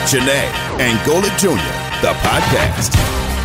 Janae and Golic Jr., the podcast.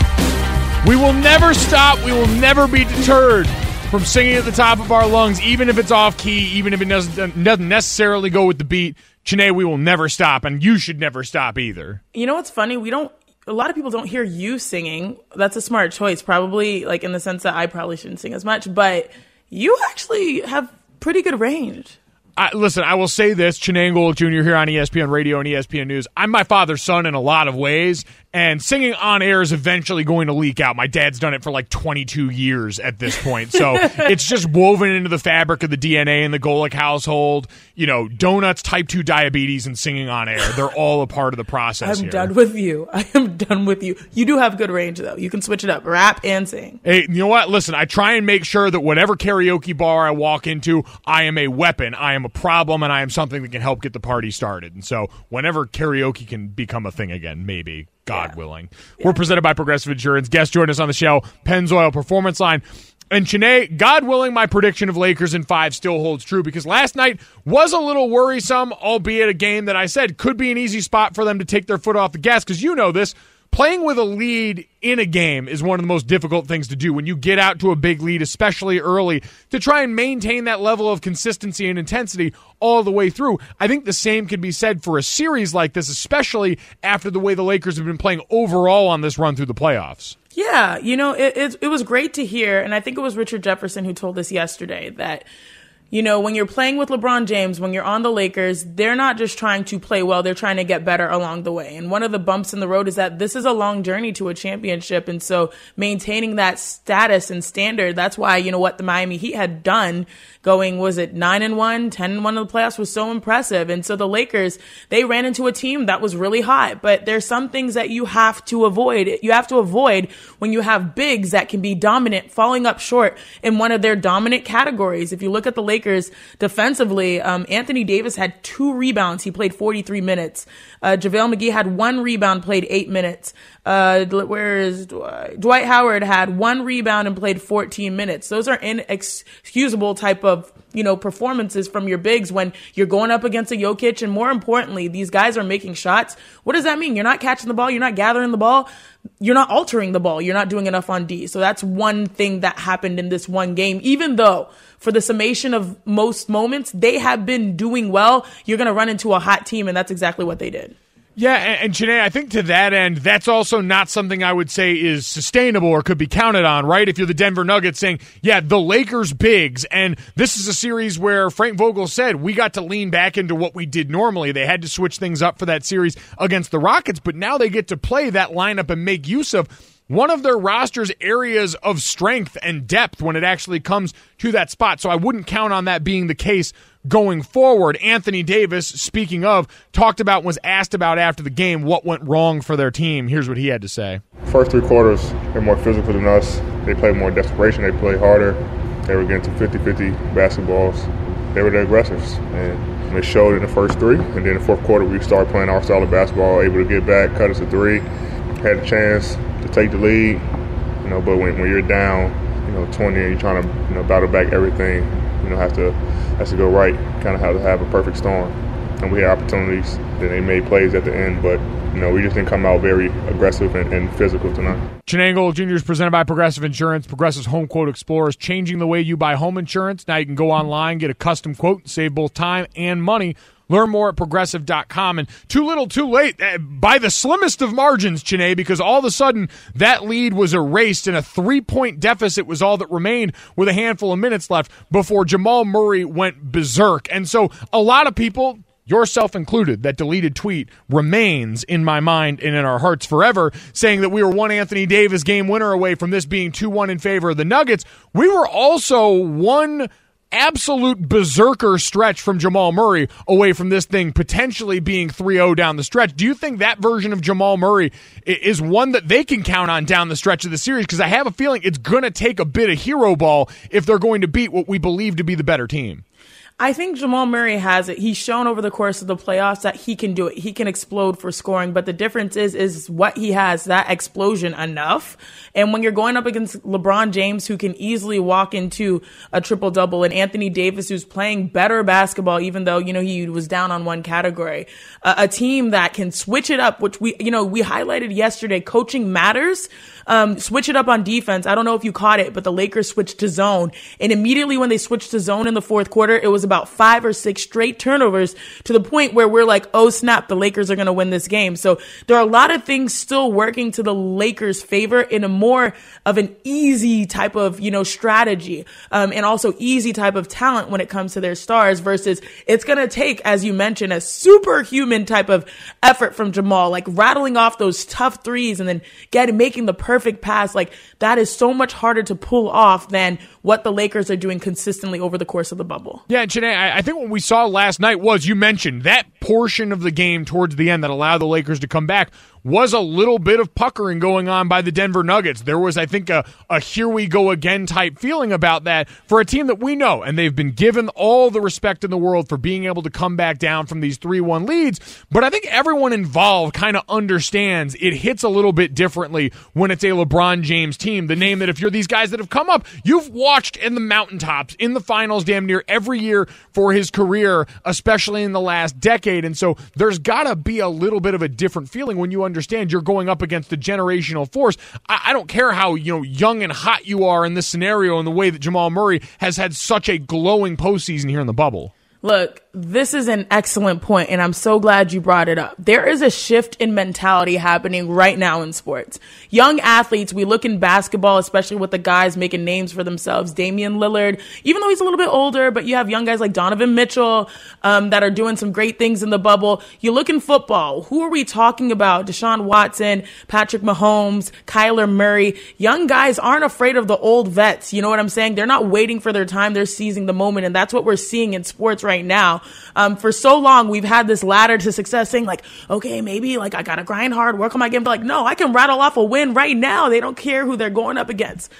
We will never stop. We will never be deterred from singing at the top of our lungs, even if it's off key, even if it doesn't necessarily go with the beat. Janae, we will never stop, and you should never stop either. You know what's funny? A lot of people don't hear you singing. That's a smart choice, probably, like in the sense that I probably shouldn't sing as much, but you actually have pretty good range. Listen, I will say this, Janae Golic Jr. here on ESPN Radio and ESPN News. I'm my father's son in a lot of ways, and singing on air is eventually going to leak out. My dad's done it for like 22 years at this point, so it's just woven into the fabric of the DNA in the Golic household. You know, donuts, type 2 diabetes, and singing on air. They're all a part of the process I'm done with you. I am done with you. You do have good range, though. You can switch it up, rap and sing. Hey, you know what? Listen, I try and make sure that whatever karaoke bar I walk into, I am a weapon. I am a problem, and I am something that can help get the party started. And so whenever karaoke can become a thing again, maybe, God willing. Yeah. We're presented by Progressive Insurance. Guest join us on the show, Pennzoil Performance Line. And Janae, God willing, my prediction of Lakers in 5 still holds true because last night was a little worrisome, albeit a game that I said could be an easy spot for them to take their foot off the gas because you know this. Playing with a lead in a game is one of the most difficult things to do when you get out to a big lead, especially early, to try and maintain that level of consistency and intensity all the way through. I think the same could be said for a series like this, especially after the way the Lakers have been playing overall on this run through the playoffs. Yeah, you know, it was great to hear, and I think it was Richard Jefferson who told us yesterday that, you know, when you're playing with LeBron James, when you're on the Lakers, they're not just trying to play well, they're trying to get better along the way. And one of the bumps in the road is that this is a long journey to a championship. And so maintaining that status and standard, that's why, you know, what the Miami Heat had done going, was it 9-1, 10-1 in the playoffs was so impressive. And so the Lakers, they ran into a team that was really hot, but there's some things that you have to avoid. You have to avoid when you have bigs that can be dominant, falling up short in one of their dominant categories. If you look at the Lakers defensively, Anthony Davis had 2 rebounds. He played 43 minutes. JaVale McGee had 1 rebound, played 8 minutes. Where is Dwight Howard had 1 rebound and played 14 minutes. Those are inexcusable type of, you know, performances from your bigs when you're going up against a Jokic. And more importantly, these guys are making shots. What does that mean? You're not catching the ball. You're not gathering the ball. You're not altering the ball. You're not doing enough on D. So that's one thing that happened in this one game. Even though for the summation of most moments, they have been doing well, you're going to run into a hot team, and that's exactly what they did. Yeah, and Janae, I think to that end, that's also not something I would say is sustainable or could be counted on, right? If you're the Denver Nuggets saying, yeah, the Lakers bigs, and this is a series where Frank Vogel said we got to lean back into what we did normally. They had to switch things up for that series against the Rockets, but now they get to play that lineup and make use of one of their roster's areas of strength and depth when it actually comes to that spot. So I wouldn't count on that being the case going forward. Anthony Davis, speaking of, was asked about after the game what went wrong for their team. Here's what he had to say. First 3 quarters, they're more physical than us. They play more desperation. They play harder. They were getting to 50-50 basketballs. They were the aggressors. And they showed in the first 3. And then in the fourth quarter, we started playing our style of basketball, able to get back, cut us a 3. Had a chance to take the lead, you know, but when you're down, you know, 20 and you're trying to, you know, battle back everything, you know, has to go right. Kind of have to have a perfect storm. And we had opportunities, then they made plays at the end, but, you know, we just didn't come out very aggressive and physical tonight. Janae Golic Jr. is presented by Progressive Insurance. Progressive's Home Quote Explorer is changing the way you buy home insurance. Now you can go online, get a custom quote, and save both time and money. Learn more at Progressive.com. And too little, too late, by the slimmest of margins, Janae, because all of a sudden that lead was erased and a 3-point deficit was all that remained with a handful of minutes left before Jamal Murray went berserk. And so a lot of people, yourself included, that deleted tweet remains in my mind and in our hearts forever, saying that we were one Anthony Davis game winner away from this being 2-1 in favor of the Nuggets. We were also one absolute berserker stretch from Jamal Murray away from this thing potentially being 3-0 down the stretch. Do you think that version of Jamal Murray is one that they can count on down the stretch of the series? Because I have a feeling it's going to take a bit of hero ball if they're going to beat what we believe to be the better team. I think Jamal Murray has it. He's shown over the course of the playoffs that he can do it. He can explode for scoring, but the difference is what he has, that explosion enough. And when you're going up against LeBron James, who can easily walk into a triple-double, and Anthony Davis, who's playing better basketball, even though, he was down on one category, a team that can switch it up, which we highlighted yesterday, coaching matters. Switch it up on defense. I don't know if you caught it, but the Lakers switched to zone. And immediately when they switched to zone in the fourth quarter, it was about 5 or 6 straight turnovers to the point where we're like, oh snap, the Lakers are going to win this game. So there are a lot of things still working to the Lakers' favor in a more of an easy type of, strategy, and also easy type of talent when it comes to their stars versus it's going to take, as you mentioned, a superhuman type of effort from Jamal, like rattling off those tough threes and then making the perfect pass. Like that is so much harder to pull off than what the Lakers are doing consistently over the course of the bubble. Yeah, Janae, I think what we saw last night was, you mentioned, that portion of the game towards the end that allowed the Lakers to come back was a little bit of puckering going on by the Denver Nuggets. There was, I think, a here we go again type feeling about that for a team that we know, and they've been given all the respect in the world for being able to come back down from these 3-1 leads. But I think everyone involved kind of understands it hits a little bit differently when it's a LeBron James team. The name that if you're these guys that have come up, you've watched in the mountaintops, in the finals damn near every year for his career, especially in the last decade. And so there's got to be a little bit of a different feeling when you understand you're going up against a generational force. I don't care how young and hot you are in this scenario and the way that Jamal Murray has had such a glowing postseason here in the bubble. Look, this is an excellent point, and I'm so glad you brought it up. There is a shift in mentality happening right now in sports. Young athletes, we look in basketball, especially with the guys making names for themselves. Damian Lillard, even though he's a little bit older, but you have young guys like Donovan Mitchell that are doing some great things in the bubble. You look in football, who are we talking about? Deshaun Watson, Patrick Mahomes, Kyler Murray. Young guys aren't afraid of the old vets. You know what I'm saying? They're not waiting for their time. They're seizing the moment, and that's what we're seeing in sports right now. For so long, we've had this ladder to success saying like, okay, maybe like I got to grind hard, work on my game. But like, no, I can rattle off a win right now. They don't care who they're going up against.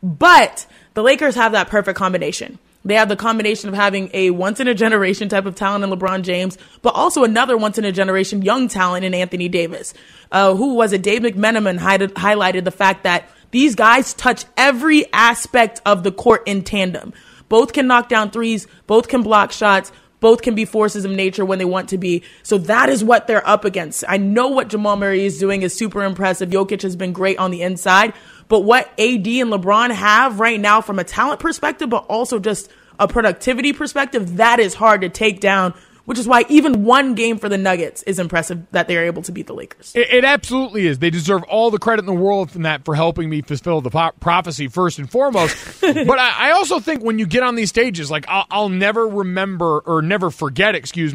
But the Lakers have that perfect combination. They have the combination of having a once-in-a-generation type of talent in LeBron James, but also another once-in-a-generation young talent in Anthony Davis. Who was it? Dave McMenamin highlighted the fact that these guys touch every aspect of the court in tandem. Both can knock down threes, both can block shots, both can be forces of nature when they want to be. So that is what they're up against. I know what Jamal Murray is doing is super impressive. Jokic has been great on the inside. But what AD and LeBron have right now from a talent perspective, but also just a productivity perspective, that is hard to take down, which is why even one game for the Nuggets is impressive that they're able to beat the Lakers. It absolutely is. They deserve all the credit in the world for helping me fulfill the prophecy first and foremost. But I also think when you get on these stages, like I'll never forget,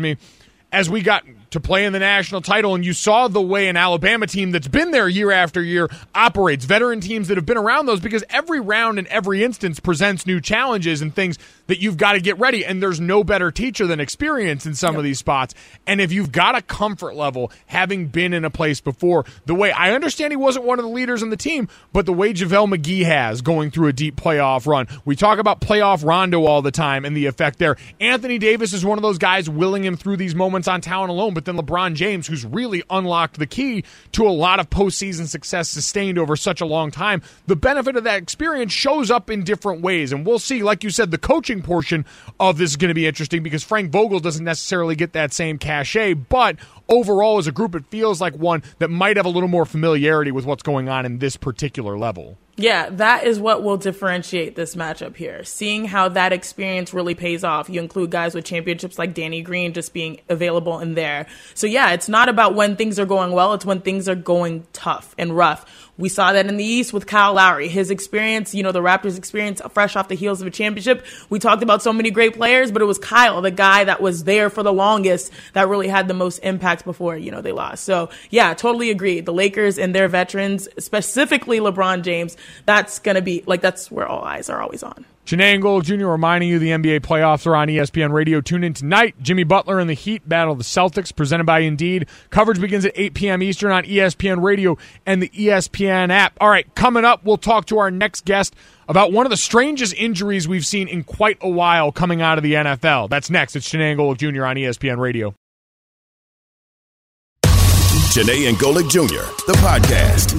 as we got to play in the national title, and you saw the way an Alabama team that's been there year after year operates, veteran teams that have been around those, because every round and every instance presents new challenges and things that you've got to get ready, and there's no better teacher than experience in some of these spots. And if you've got a comfort level, having been in a place before, the way I understand he wasn't one of the leaders on the team, but the way JaVale McGee has going through a deep playoff run. We talk about playoff Rondo all the time and the effect there. Anthony Davis is one of those guys willing him through these moments on talent alone, but then LeBron James, who's really unlocked the key to a lot of postseason success sustained over such a long time. The benefit of that experience shows up in different ways, and we'll see, like you said, the coaching portion of this is going to be interesting because Frank Vogel doesn't necessarily get that same cachet, but overall as a group it feels like one that might have a little more familiarity with what's going on in this particular level. Yeah, that is what will differentiate this matchup here. Seeing how that experience really pays off. You include guys with championships like Danny Green just being available in there. So yeah, it's not about when things are going well, it's when things are going tough and rough. We saw that in the East with Kyle Lowry. His experience, the Raptors' experience fresh off the heels of a championship. We talked about so many great players, but it was Kyle, the guy that was there for the longest, that really had the most impact before, they lost. So yeah, totally agree. The Lakers and their veterans, specifically LeBron James, that's going to be, that's where all eyes are always on. Chiney and Golic Jr. reminding you the NBA playoffs are on ESPN Radio. Tune in tonight. Jimmy Butler and the Heat battle the Celtics, presented by Indeed. Coverage begins at 8 p.m. Eastern on ESPN Radio and the ESPN app. All right, coming up, we'll talk to our next guest about one of the strangest injuries we've seen in quite a while coming out of the NFL. That's next. It's Chiney and Golic Jr. on ESPN Radio. Chiney and Golic Jr., the podcast.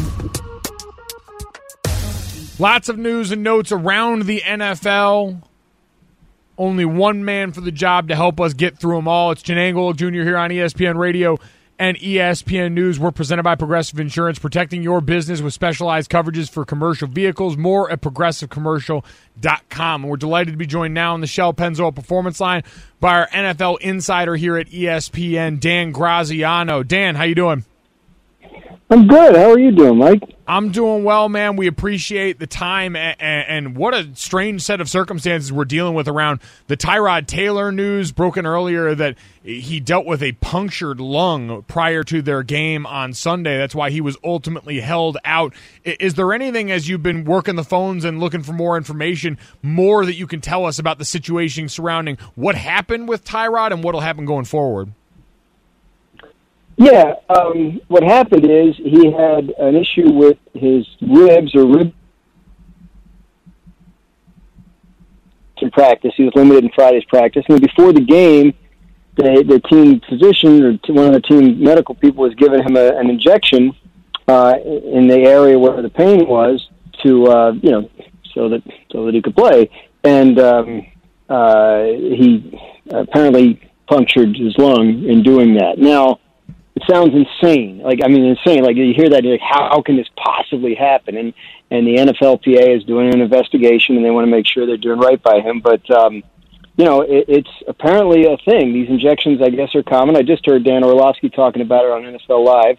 Lots of news and notes around the NFL. Only one man for the job to help us get through them all. It's Chiney and Golic Jr. here on ESPN Radio and ESPN News. We're presented by Progressive Insurance, protecting your business with specialized coverages for commercial vehicles. More at progressivecommercial.com. And we're delighted to be joined now on the Shell Pennzoil Performance Line by our NFL insider here at ESPN, Dan Graziano. Dan, how you doing? I'm good. How are you doing, Mike? I'm doing well, man. We appreciate the time, and what a strange set of circumstances we're dealing with around the Tyrod Taylor news. Broken earlier that he dealt with a punctured lung prior to their game on Sunday. That's why he was ultimately held out. Is there anything, as you've been working the phones and looking for more information, more that you can tell us about the situation surrounding what happened with Tyrod and what will happen going forward? Yeah, what happened is he had an issue with his ribs or rib in practice. He was limited in Friday's practice. And before the game, the team physician or one of the team medical people was giving him an injection in the area where the pain was to, so that he could play. And he apparently punctured his lung in doing that. Now, it sounds insane. Insane. Like, you hear that, you're like, how can this possibly happen? And the NFLPA is doing an investigation, and they want to make sure they're doing right by him. But, it's apparently a thing. These injections, I guess, are common. I just heard Dan Orlovsky talking about it on NFL Live.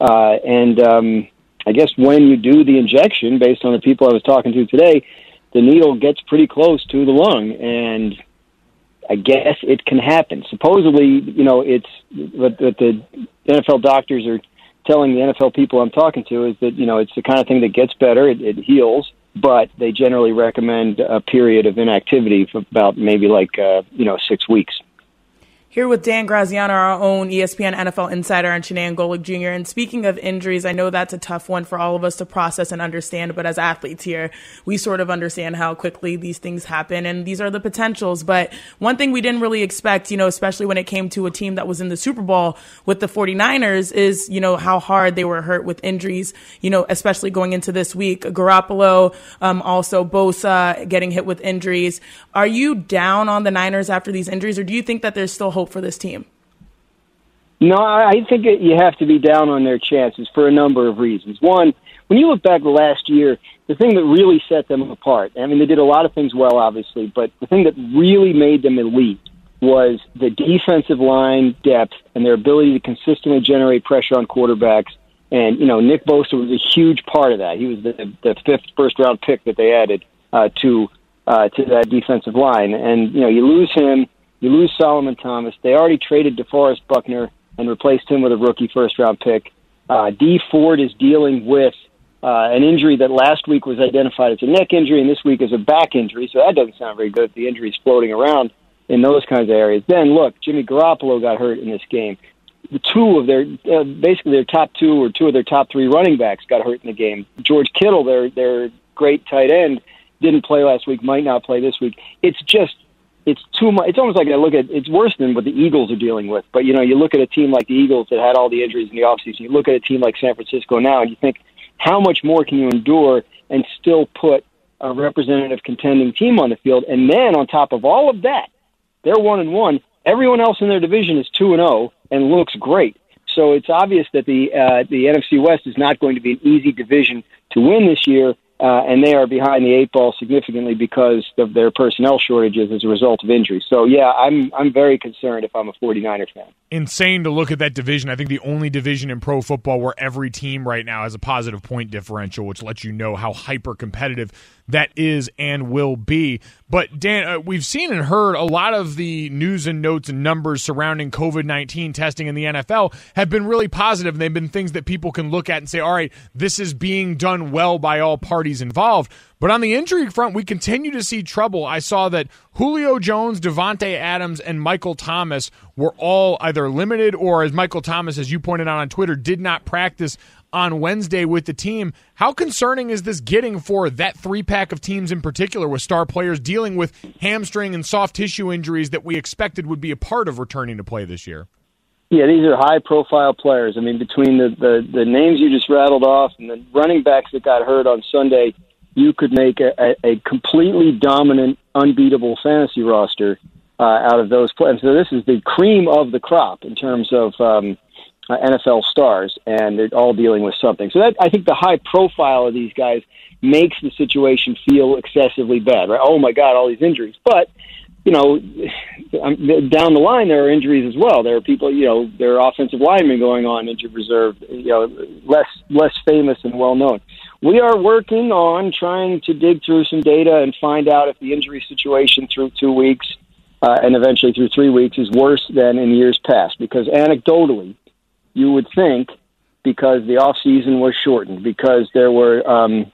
I guess when you do the injection, based on the people I was talking to today, the needle gets pretty close to the lung, and I guess it can happen. Supposedly, it's what the NFL doctors are telling the NFL people I'm talking to is that, it's the kind of thing that gets better, it heals, but they generally recommend a period of inactivity for about maybe 6 weeks. Here with Dan Graziano, our own ESPN NFL insider, and Chiney and Golic Jr. And speaking of injuries, I know that's a tough one for all of us to process and understand, but as athletes here, we sort of understand how quickly these things happen, and these are the potentials. But one thing we didn't really expect, especially when it came to a team that was in the Super Bowl with the 49ers, is, how hard they were hurt with injuries, especially going into this week. Garoppolo, also Bosa getting hit with injuries. Are you down on the Niners after these injuries, or do you think that there's still hope for this team? No, I think you have to be down on their chances for a number of reasons. One, when you look back the last year, the thing that really set them apart, they did a lot of things well, obviously, but the thing that really made them elite was the defensive line depth and their ability to consistently generate pressure on quarterbacks. And, Nick Bosa was a huge part of that. He was the fifth first-round pick that they added to that defensive line. And, you lose him. You lose Solomon Thomas. They already traded DeForest Buckner and replaced him with a rookie first-round pick. Dee Ford is dealing with an injury that last week was identified as a neck injury and this week as a back injury, so that doesn't sound very good if the injury's floating around in those kinds of areas. Then, look, Jimmy Garoppolo got hurt in this game. Two of their top two or two of their top three running backs got hurt in the game. George Kittle, their great tight end, didn't play last week, might not play this week. It's too much. It's almost like it's worse than what the Eagles are dealing with. But, you look at a team like the Eagles that had all the injuries in the offseason. You look at a team like San Francisco now, and you think, how much more can you endure and still put a representative contending team on the field? And then on top of all of that, they're 1-1. Everyone else in their division is 2-0 and looks great. So it's obvious that the NFC West is not going to be an easy division to win this year. And they are behind the eight ball significantly because of their personnel shortages as a result of injuries. So, yeah, I'm very concerned if I'm a 49er fan. Insane to look at that division. I think the only division in pro football where every team right now has a positive point differential, which lets you know how hyper-competitive that is and will be. But, Dan, we've seen and heard a lot of the news and notes and numbers surrounding COVID-19 testing in the NFL have been really positive, and they've been things that people can look at and say, all right, this is being done well by all parties parties involved. But on the injury front, we continue to see trouble. I saw that Julio Jones, Devontae Adams, and Michael Thomas were all either limited or, as Michael Thomas, as you pointed out on Twitter, did not practice on Wednesday with the team. How concerning is this getting for that three-pack of teams in particular, with star players dealing with hamstring and soft tissue injuries that we expected would be a part of returning to play this year? Yeah, these are high-profile players. I mean, between the names you just rattled off and the running backs that got hurt on Sunday, you could make a completely dominant, unbeatable fantasy roster out of those players. So this is the cream of the crop in terms of NFL stars, and they're all dealing with something. So that, I think the high profile of these guys makes the situation feel excessively bad, right? Oh my God, all these injuries. But, you know, down the line, there are injuries as well. There are people, you know, there are offensive linemen going on injured reserve, you know, less famous and well known. We are working on trying to dig through some data and find out if the injury situation through 2 weeks and eventually through 3 weeks is worse than in years past, because anecdotally, you would think, because the off season was shortened, because there wasn't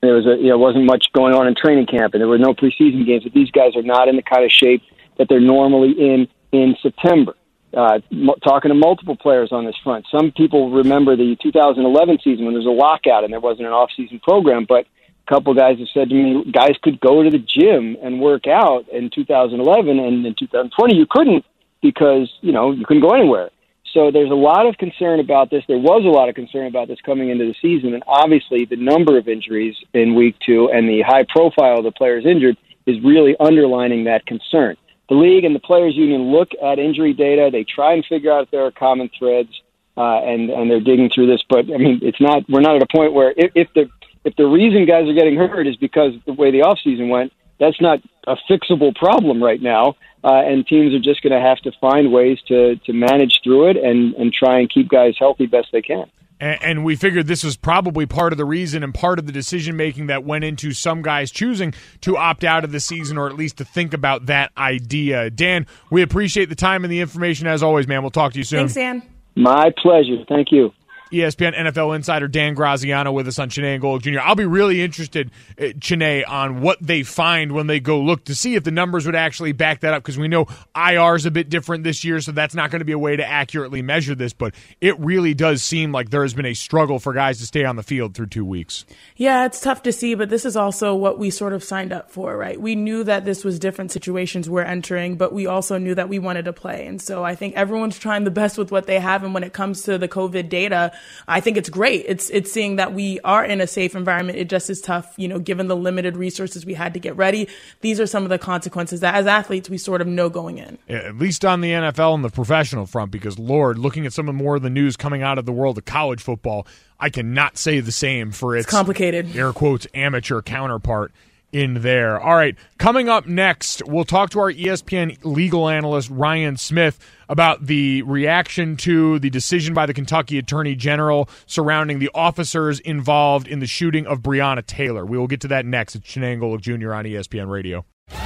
much going on in training camp, and there were no preseason games, that these guys are not in the kind of shape that they're normally in September. Talking to multiple players on this front, some people remember the 2011 season when there was a lockout and there wasn't an off season program, but a couple guys have said to me, guys could go to the gym and work out in 2011, and in 2020 you couldn't, because you couldn't go anywhere. So there's a lot of concern about this. There was a lot of concern about this coming into the season, and obviously the number of injuries in week 2 and the high profile of the players injured is really underlining that concern. The league and the players union look at injury data. They try and figure out if there are common threads, and they're digging through this. But I mean, we're not at a point where if the reason guys are getting hurt is because of the way the offseason went, that's not a fixable problem right now. And teams are just going to have to find ways to manage through it and try and keep guys healthy best they can. And we figured this was probably part of the reason and part of the decision-making that went into some guys choosing to opt out of the season, or at least to think about that idea. Dan, we appreciate the time and the information as always, man. We'll talk to you soon. Thanks, Dan. My pleasure. Thank you. ESPN NFL insider Dan Graziano with us on Chiney and Golic Jr. I'll be really interested, Chiney, on what they find when they go look to see if the numbers would actually back that up, because we know IR is a bit different this year, so that's not going to be a way to accurately measure this, but it really does seem like there has been a struggle for guys to stay on the field through 2 weeks. Yeah, it's tough to see, but this is also what we sort of signed up for, right? We knew that this was different situations we're entering, but we also knew that we wanted to play. And so I think everyone's trying the best with what they have, and when it comes to the COVID data, I think it's great. It's seeing that we are in a safe environment. It just is tough, given the limited resources we had to get ready. These are some of the consequences that as athletes we sort of know going in. Yeah, at least on the NFL and the professional front, because, Lord, looking at some of more of the news coming out of the world of college football, I cannot say the same for its complicated, air quotes, amateur counterpart in there. All right, coming up next, we'll talk to our ESPN legal analyst, Ryan Smith, about the reaction to the decision by the Kentucky Attorney General surrounding the officers involved in the shooting of Breonna Taylor. We will get to that next. It's Chiney and Golic Jr. on ESPN Radio.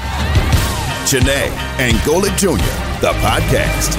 Chiney and Golic Jr., the podcast.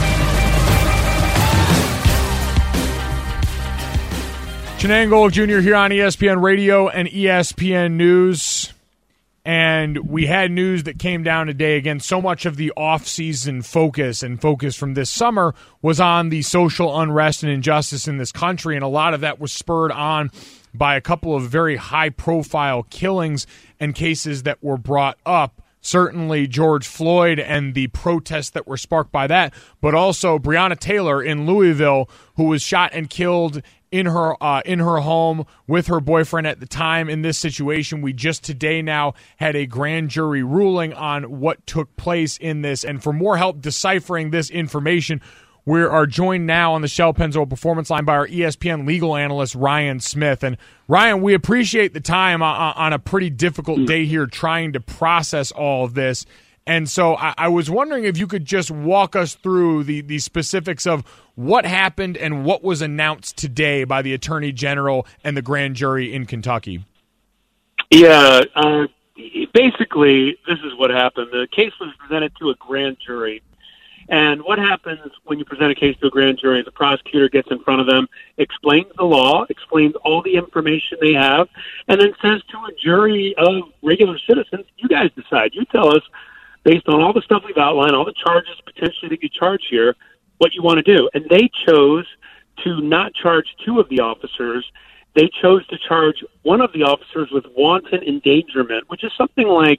Chiney and Golic Jr. here on ESPN Radio and ESPN News. And we had news that came down today. Again, so much of the off-season focus from this summer was on the social unrest and injustice in this country, and a lot of that was spurred on by a couple of very high-profile killings and cases that were brought up. Certainly George Floyd and the protests that were sparked by that, but also Breonna Taylor in Louisville, who was shot and killed in her home with her boyfriend at the time. In this situation, we just today now had a grand jury ruling on what took place in this. And for more help deciphering this information, we are joined now on the Shell Pennzoil Performance Line by our ESPN legal analyst, Ryan Smith. And Ryan, we appreciate the time on a pretty difficult day here trying to process all of this. And so I was wondering if you could just walk us through the specifics of what happened and what was announced today by the Attorney General and the grand jury in Kentucky. Yeah, basically, this is what happened. The case was presented to a grand jury. And what happens when you present a case to a grand jury, the prosecutor gets in front of them, explains the law, explains all the information they have, and then says to a jury of regular citizens, you guys decide. You tell us, based on all the stuff we've outlined, all the charges potentially that you charge here, what you want to do. And they chose to not charge two of the officers. They chose to charge one of the officers with wanton endangerment, which is something like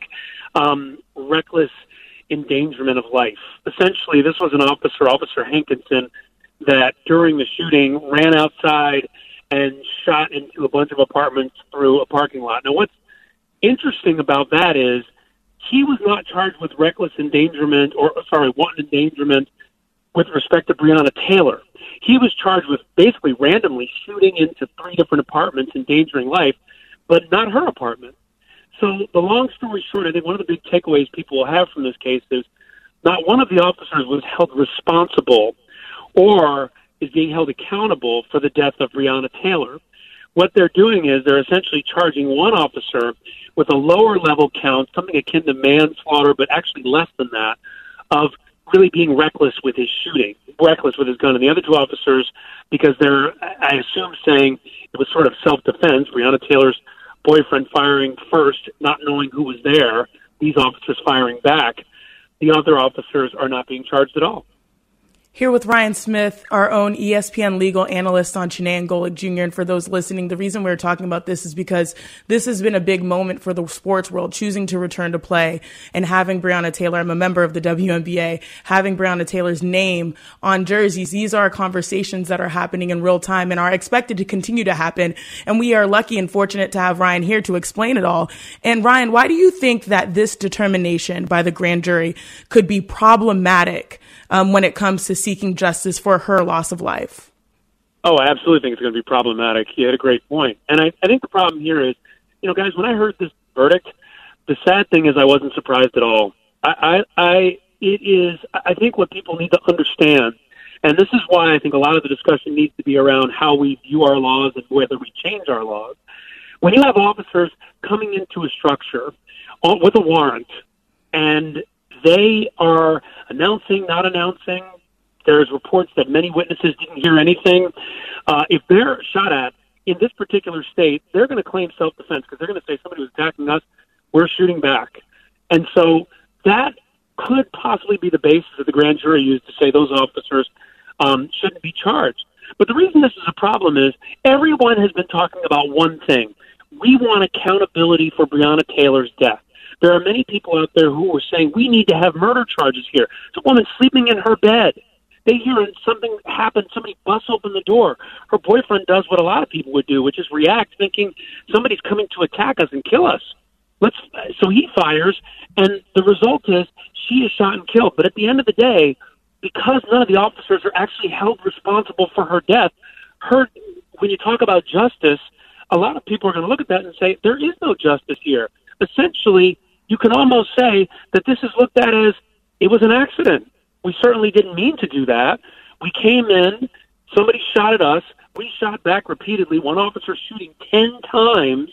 reckless endangerment of life. Essentially, this was an officer, Officer Hankinson, that during the shooting ran outside and shot into a bunch of apartments through a parking lot. Now, what's interesting about that is he was not charged with reckless endangerment wanton endangerment with respect to Breonna Taylor. He was charged with basically randomly shooting into 3 different apartments, endangering life, but not her apartment. So the long story short, I think one of the big takeaways people will have from this case is not one of the officers was held responsible or is being held accountable for the death of Breonna Taylor. What they're doing is they're essentially charging one officer with a lower level count, something akin to manslaughter, but actually less than that, of really being reckless with his shooting, reckless with his gun. And the other 2 officers, because they're, I assume, saying it was sort of self-defense, Breonna Taylor's boyfriend firing first, not knowing who was there, these officers firing back, the other officers are not being charged at all. Here with Ryan Smith, our own ESPN legal analyst on Chiney Golic Jr. And for those listening, the reason we're talking about this is because this has been a big moment for the sports world, choosing to return to play and having Breonna Taylor, I'm a member of the WNBA, having Breonna Taylor's name on jerseys. These are conversations that are happening in real time and are expected to continue to happen. And we are lucky and fortunate to have Ryan here to explain it all. And Ryan, why do you think that this determination by the grand jury could be problematic when it comes to seeking justice for her loss of life? Oh, I absolutely think it's going to be problematic. You had a great point. And I think the problem here is, guys, when I heard this verdict, the sad thing is I wasn't surprised at all. I think what people need to understand, and this is why I think a lot of the discussion needs to be around how we view our laws and whether we change our laws. When you have officers coming into a structure with a warrant and they are announcing, not announcing. There's reports that many witnesses didn't hear anything. If they're shot at in this particular state, they're going to claim self-defense because they're going to say somebody was attacking us, we're shooting back. And so that could possibly be the basis that the grand jury used to say those officers shouldn't be charged. But the reason this is a problem is everyone has been talking about one thing. We want accountability for Breonna Taylor's death. There are many people out there who are saying we need to have murder charges here. It's a woman sleeping in her bed. They hear something happen, somebody busts open the door. Her boyfriend does what a lot of people would do, which is react, thinking somebody's coming to attack us and kill us. So he fires, and the result is she is shot and killed. But at the end of the day, because none of the officers are actually held responsible for her death, when you talk about justice, a lot of people are going to look at that and say, there is no justice here. Essentially, you can almost say that this is looked at as it was an accident. We certainly didn't mean to do that. We came in, somebody shot at us, we shot back repeatedly, one officer shooting 10 times,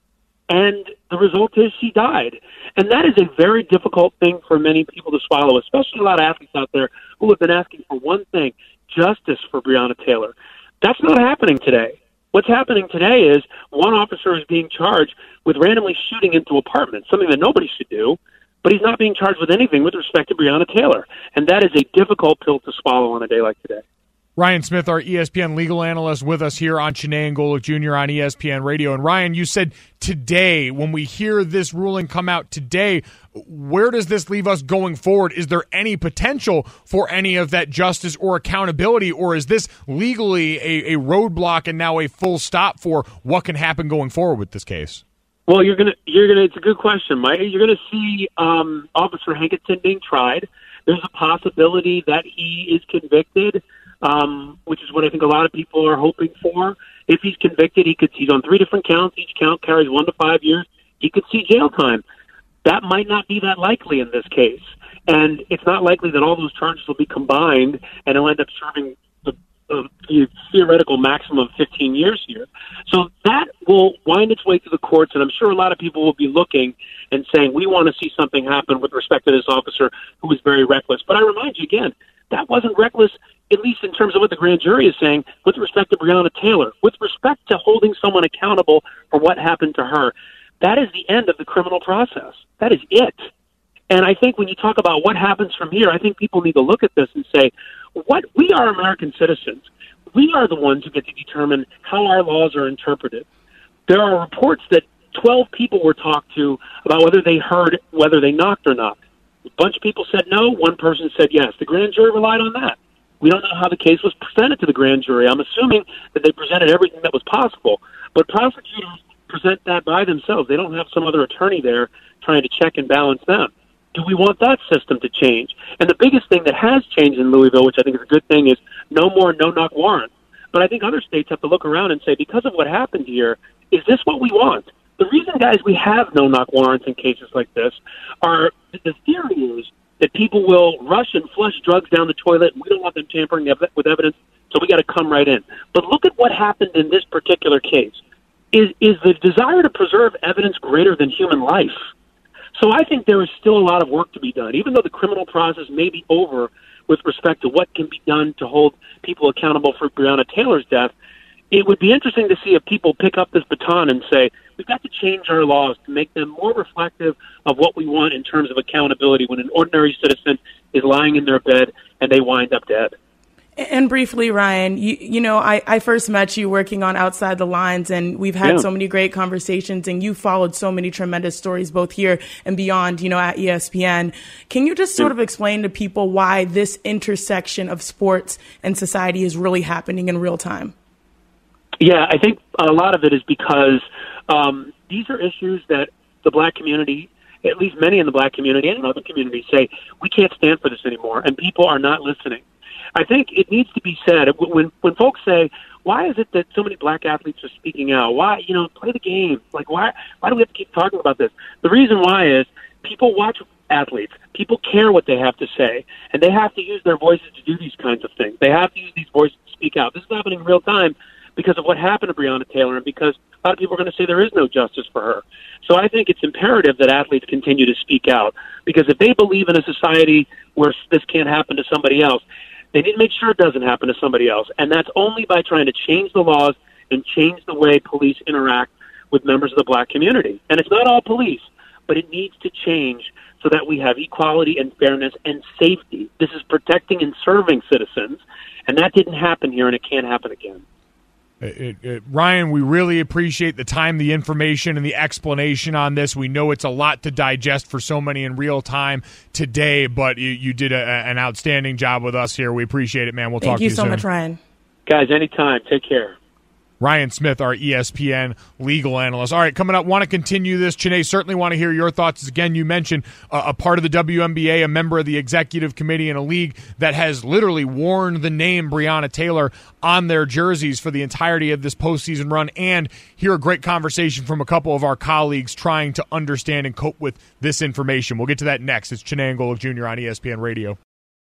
and the result is she died. And that is a very difficult thing for many people to swallow, especially a lot of athletes out there who have been asking for one thing, justice for Breonna Taylor. That's not happening today. What's happening today is one officer is being charged with randomly shooting into apartments, something that nobody should do, but he's not being charged with anything with respect to Breonna Taylor. And that is a difficult pill to swallow on a day like today. Ryan Smith, our ESPN legal analyst, with us here on Chiney Golic Jr. on ESPN Radio. And Ryan, you said today, when we hear this ruling come out today, where does this leave us going forward? Is there any potential for any of that justice or accountability, or is this legally a roadblock and now a full stop for what can happen going forward with this case? Well, you're gonna. It's a good question, Mike. You're gonna see Officer Hankinson being tried. There's a possibility that he is convicted. Which is what I think a lot of people are hoping for. If he's convicted, he's on 3 different counts. Each count carries 1 to 5 years. He could see jail time. That might not be that likely in this case. And it's not likely that all those charges will be combined and he'll end up serving the theoretical maximum of 15 years here. So that will wind its way through the courts, and I'm sure a lot of people will be looking and saying, we want to see something happen with respect to this officer who was very reckless. But I remind you again, That wasn't reckless, at least in terms of what the grand jury is saying, with respect to Breonna Taylor, with respect to holding someone accountable for what happened to her. That is the end of the criminal process. That is it. And I think when you talk about what happens from here, I think people need to look at this and say, we are American citizens. We are the ones who get to determine how our laws are interpreted. There are reports that 12 people were talked to about whether they heard whether they knocked or not. A bunch of people said no. One person said yes. The grand jury relied on that. We don't know how the case was presented to the grand jury. I'm assuming that they presented everything that was possible. But prosecutors present that by themselves. They don't have some other attorney there trying to check and balance them. Do we want that system to change? And the biggest thing that has changed in Louisville, which I think is a good thing, is no more no-knock warrants. But I think other states have to look around and say, because of what happened here, is this what we want? The reason, guys, we have no-knock warrants in cases like this are the theory is that people will rush and flush drugs down the toilet, and we don't want them tampering with evidence, so we got to come right in. But look at what happened in this particular case. Is the desire to preserve evidence greater than human life? So I think there is still a lot of work to be done, even though the criminal process may be over with respect to what can be done to hold people accountable for Breonna Taylor's death. It would be interesting to see if people pick up this baton and say, we've got to change our laws to make them more reflective of what we want in terms of accountability when an ordinary citizen is lying in their bed and they wind up dead. And briefly, Ryan, I first met you working on Outside the Lines, and we've had so many great conversations, and you followed so many tremendous stories both here and beyond, at ESPN. Can you just sort of explain to people why this intersection of sports and society is really happening in real time? Yeah, I think a lot of it is because these are issues that the black community, at least many in the black community and in other communities, say, we can't stand for this anymore, and people are not listening. I think it needs to be said, when folks say, why is it that so many black athletes are speaking out? Why, play the game. Like, why do we have to keep talking about this? The reason why is people watch athletes. People care what they have to say, and they have to use their voices to do these kinds of things. They have to use these voices to speak out. This is happening in real time because of what happened to Breonna Taylor and because a lot of people are going to say there is no justice for her. So I think it's imperative that athletes continue to speak out, because if they believe in a society where this can't happen to somebody else, they need to make sure it doesn't happen to somebody else. And that's only by trying to change the laws and change the way police interact with members of the black community. And it's not all police, but it needs to change so that we have equality and fairness and safety. This is protecting and serving citizens, and that didn't happen here, and it can't happen again. Ryan, we really appreciate the time, the information, and the explanation on this. We know it's a lot to digest for so many in real time today, but you did an outstanding job with us here. We appreciate it, man. We'll talk to you soon. Thank you so much, Ryan. Guys, anytime. Take care. Ryan Smith, our ESPN legal analyst. All right, coming up, want to continue this. Chiney, certainly want to hear your thoughts. Again, you mentioned a part of the WNBA, a member of the executive committee in a league that has literally worn the name Breonna Taylor on their jerseys for the entirety of this postseason run, and hear a great conversation from a couple of our colleagues trying to understand and cope with this information. We'll get to that next. It's Chiney and Golic Jr. on ESPN Radio.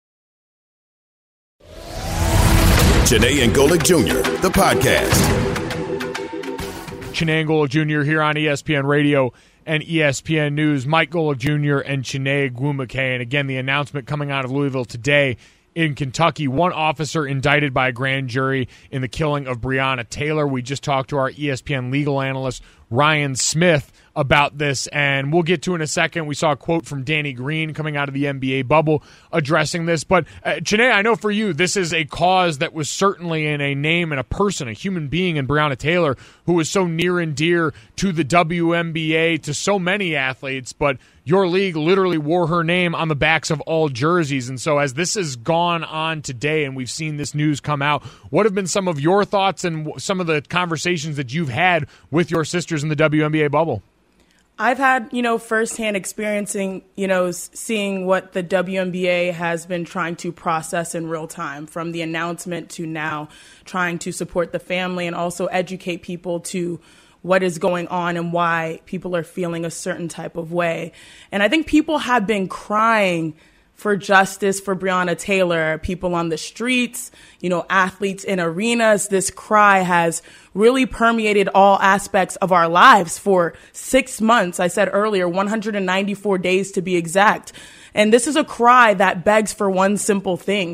Chiney and Golic Jr., the podcast. Chiney and Golic Jr. here on ESPN Radio and ESPN News. Mike Golic Jr. and Chiney Ogwumike. And again, the announcement coming out of Louisville today in Kentucky. One officer indicted by a grand jury in the killing of Breonna Taylor. We just talked to our ESPN legal analyst, Ryan Smith, about this, and we'll get to in a second. We saw a quote from Danny Green coming out of the NBA bubble addressing this. But, Chiney, I know for you, this is a cause that was certainly in a name and a person, a human being in Breonna Taylor, who was so near and dear to the WNBA, to so many athletes, but your league literally wore her name on the backs of all jerseys. And so as this has gone on today and we've seen this news come out, what have been some of your thoughts and some of the conversations that you've had with your sisters in the WNBA bubble? I've had, firsthand experiencing, seeing what the WNBA has been trying to process in real time, from the announcement to now trying to support the family and also educate people to what is going on and why people are feeling a certain type of way. And I think people have been crying for justice for Breonna Taylor, people on the streets, athletes in arenas. This cry has really permeated all aspects of our lives for 6 months. I said earlier, 194 days to be exact. And this is a cry that begs for one simple thing,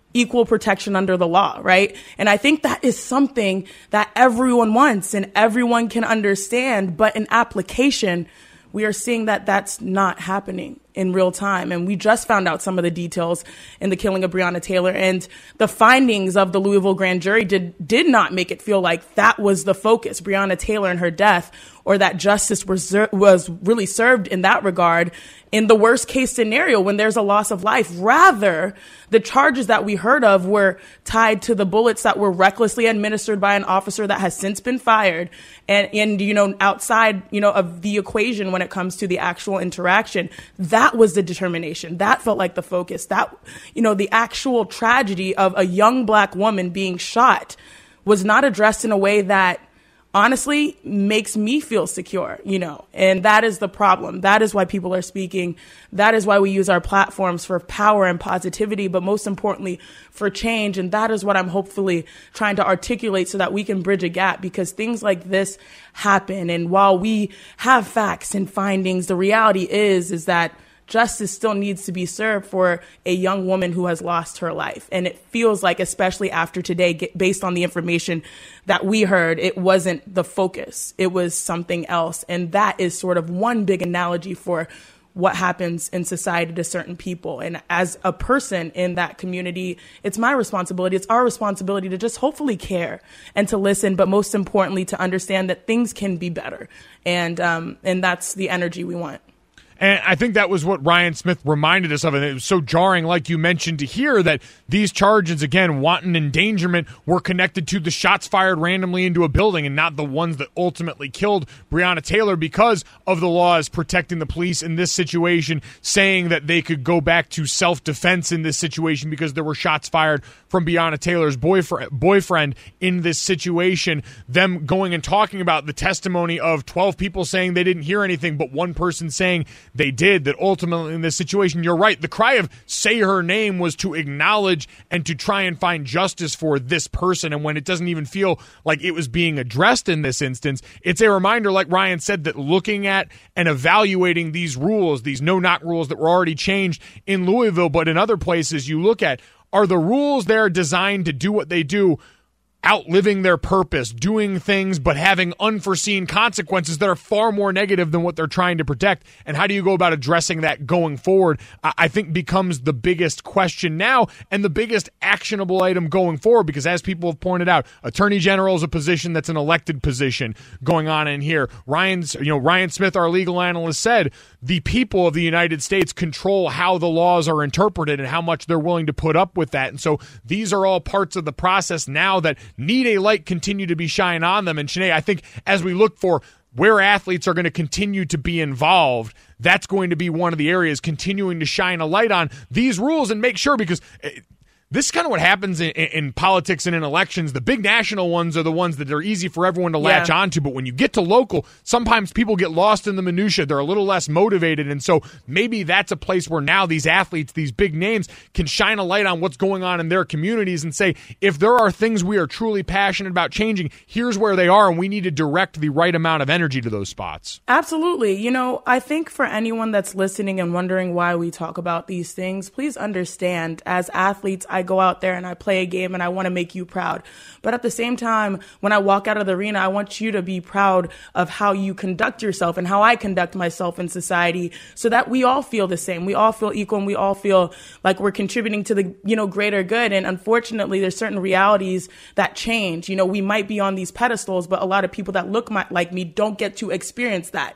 equal protection under the law, right? And I think that is something that everyone wants and everyone can understand. But in application, we are seeing that that's not happening in real time. And we just found out some of the details in the killing of Breonna Taylor, and the findings of the Louisville grand jury did not make it feel like that was the focus, Breonna Taylor and her death, or that justice was really served in that regard in the worst case scenario when there's a loss of life. Rather, the charges that we heard of were tied to the bullets that were recklessly administered by an officer that has since been fired. And outside, of the equation when it comes to the actual interaction, that was the determination. That felt like the focus. That, the actual tragedy of a young Black woman being shot was not addressed in a way that honestly makes me feel secure, and that is the problem. That is why people are speaking. That is why we use our platforms for power and positivity, but most importantly for change. And that is what I'm hopefully trying to articulate so that we can bridge a gap, because things like this happen. And while we have facts and findings, the reality is that justice still needs to be served for a young woman who has lost her life. And it feels like, especially after today, based on the information that we heard, it wasn't the focus. It was something else. And that is sort of one big analogy for what happens in society to certain people. And as a person in that community, it's my responsibility. It's our responsibility to just hopefully care and to listen, but most importantly, to understand that things can be better. And that's the energy we want. And I think that was what Ryan Smith reminded us of. And it was so jarring, like you mentioned, to hear that these charges, again, wanton endangerment, were connected to the shots fired randomly into a building and not the ones that ultimately killed Breonna Taylor, because of the laws protecting the police in this situation, saying that they could go back to self-defense in this situation because there were shots fired from Breonna Taylor's boyfriend in this situation. Them going and talking about the testimony of 12 people saying they didn't hear anything, but one person saying they did, that ultimately in this situation, you're right, the cry of say her name was to acknowledge and to try and find justice for this person. And when it doesn't even feel like it was being addressed in this instance, it's a reminder, like Ryan said, that looking at and evaluating these rules, these no-knock rules that were already changed in Louisville, but in other places you look at, are the rules there designed to do what they do, outliving their purpose, doing things but having unforeseen consequences that are far more negative than what they're trying to protect? And how do you go about addressing that going forward, I think becomes the biggest question now and the biggest actionable item going forward, because as people have pointed out, Attorney General is a position that's an elected position going on in here. Ryan Smith, our legal analyst, said the people of the United States control how the laws are interpreted and how much they're willing to put up with that. And so these are all parts of the process now that need a light continue to be shined on them. And Shanae, I think as we look for where athletes are going to continue to be involved, that's going to be one of the areas continuing to shine a light on these rules and make sure, because this is kind of what happens in politics and in elections. The big national ones are the ones that are easy for everyone to latch onto. But when you get to local, sometimes people get lost in the minutia. They're a little less motivated. And so maybe that's a place where now these athletes, these big names, can shine a light on what's going on in their communities and say, if there are things we are truly passionate about changing, here's where they are, and we need to direct the right amount of energy to those spots. Absolutely. I think for anyone that's listening and wondering why we talk about these things, please understand, as athletes, I go out there and I play a game and I want to make you proud. But at the same time, when I walk out of the arena, I want you to be proud of how you conduct yourself and how I conduct myself in society, so that we all feel the same. We all feel equal and we all feel like we're contributing to the, greater good. And unfortunately, there's certain realities that change. We might be on these pedestals, but a lot of people that look like me don't get to experience that.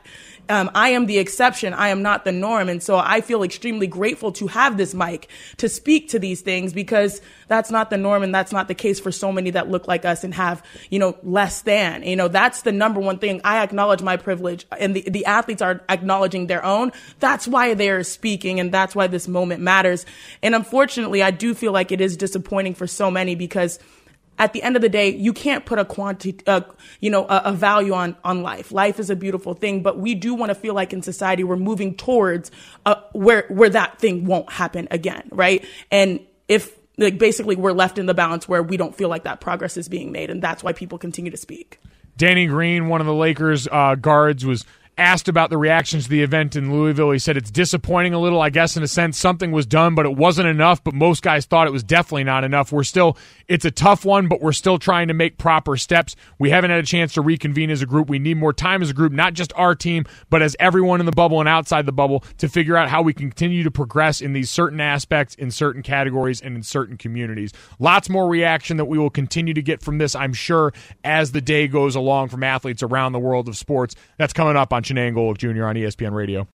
I am the exception. I am not the norm. And so I feel extremely grateful to have this mic to speak to these things, because that's not the norm. And that's not the case for so many that look like us and have, less than, that's the number one thing. I acknowledge my privilege, and the athletes are acknowledging their own. That's why they're speaking. And that's why this moment matters. And unfortunately, I do feel like it is disappointing for so many, because at the end of the day, you can't put a quantity, a value on life. Life is a beautiful thing, but we do want to feel like in society we're moving towards where that thing won't happen again, right? And if basically we're left in the balance where we don't feel like that progress is being made, and that's why people continue to speak. Danny Green, one of the Lakers guards, was asked about the reactions to the event in Louisville, he said it's disappointing a little, I guess, in a sense. Something was done, but it wasn't enough. But most guys thought it was definitely not enough. It's a tough one, but we're still trying to make proper steps. We haven't had a chance to reconvene as a group. We need more time as a group, not just our team, but as everyone in the bubble and outside the bubble, to figure out how we continue to progress in these certain aspects, in certain categories, and in certain communities. Lots more reaction that we will continue to get from this, I'm sure, as the day goes along from athletes around the world of sports. That's coming up on Chiney and Golic Jr. on ESPN Radio.